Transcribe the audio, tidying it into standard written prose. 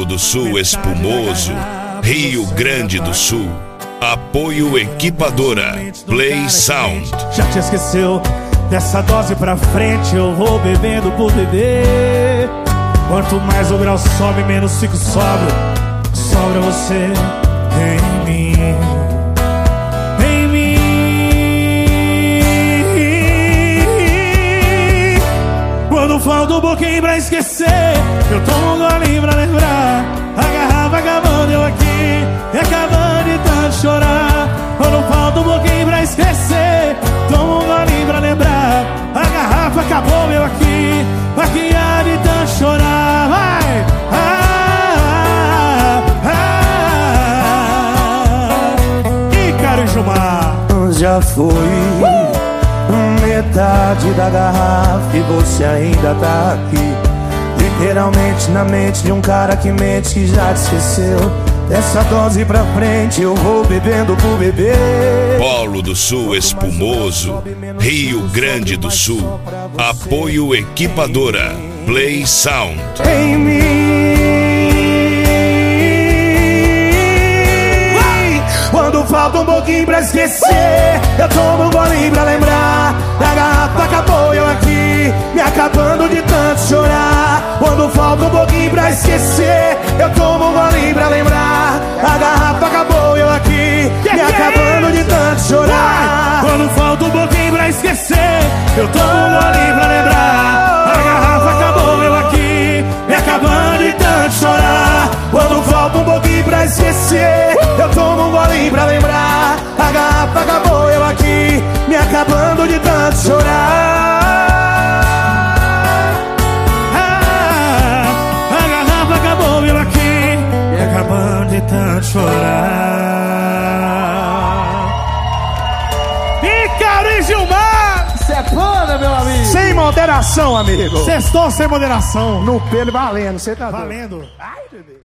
do Sul espumoso, Rio Grande do Sul. Apoio Equipadora, Play Sound. Já te esqueceu? Dessa dose pra frente eu vou bebendo por beber. Quanto mais o grau sobe, menos fico sóbrio. Sobra você em mim, em mim. Quando falta um pouquinho pra esquecer, eu tomo um golinho pra lembrar. A garrafa acabando, eu aqui, e acabando de tanto chorar. Quando falta um pouquinho pra esquecer, tomo um golinho pra lembrar. A garrafa acabou, eu aqui, há de tanto chorar. Vai! Ícaro e Gilmar. Já foi metade da garrafa e você ainda tá aqui, literalmente na mente de um cara que mente, que já te esqueceu. Dessa dose pra frente eu vou bebendo por beber. Polo do Sul espumoso, Rio Grande do Sul. Apoio Equipadora, Play Sound. Em mim. Quando falta um pouquinho pra esquecer, eu tomo um golinho pra lembrar. A garrafa acabou, eu aqui, me acabando de tanto chorar. Quando falta um pouquinho pra esquecer, eu tomo um golinho pra lembrar. A garrafa acabou, eu aqui, me acabando de tanto chorar. Quando falta um pouquinho pra esquecer, eu tomo um golinho pra lembrar. A garrafa acabou, eu aqui, me acabando de tanto chorar. Quando falta um pouquinho pra esquecer, eu tomo um golinho pra lembrar. A garrafa acabou, eu aqui, me acabando de tanto chorar. A garrafa acabou, eu aqui, me acabando de tanto chorar. Ícaro e Gilmar. Cê é foda, meu amigo. Sem moderação, amigo. Sextou sem moderação. No pelo valendo, cê tá valendo. Ai, bebê.